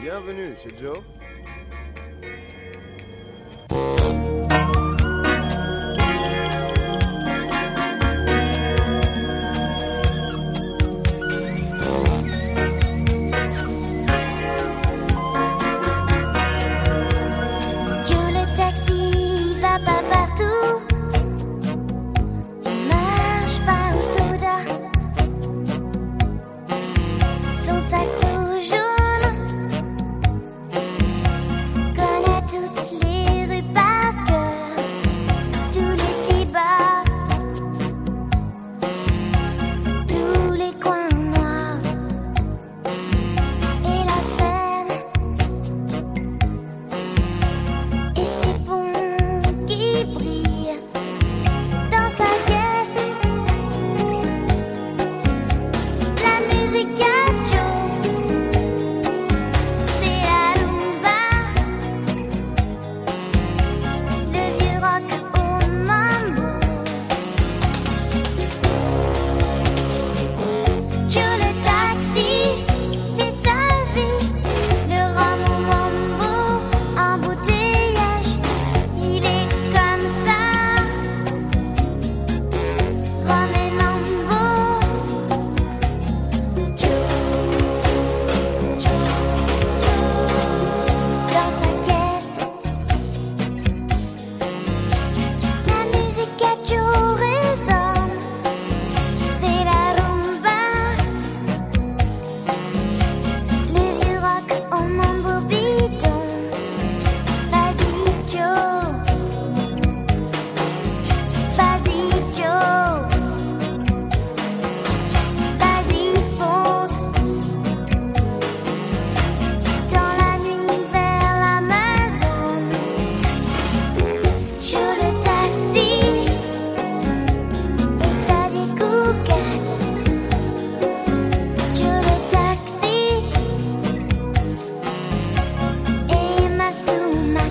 Bienvenue chez Joe. Joe le taxi va pas partout, il marche pas au soda. Son sac tout jaune connaît toutes les rues par cœur, tous les petits bars, tous les coins noirs et la Seine et ses ponts qui brillent dans sa caisse. La musique à Joe, c'est la rumba, le vieux rock au mambo. Joe le taxi, c'est sa vie, le rhum au mambo, embouteillage, il est comme ça. Rhum et mambo, Joe, dans sa caisse. La musique à Joe résonne, c'est la rumba, le vieux rock au mambo bidon. Vas-y Joe, vas-y Joe, vas-y fonce dans la nuit vers l'Amazone. Joe le taxi et Xavier Cugat. Joe le taxi et Emma Sumac.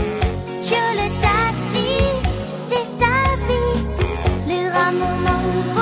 Joe le taxi, c'est sa vie, le rhum au mambo.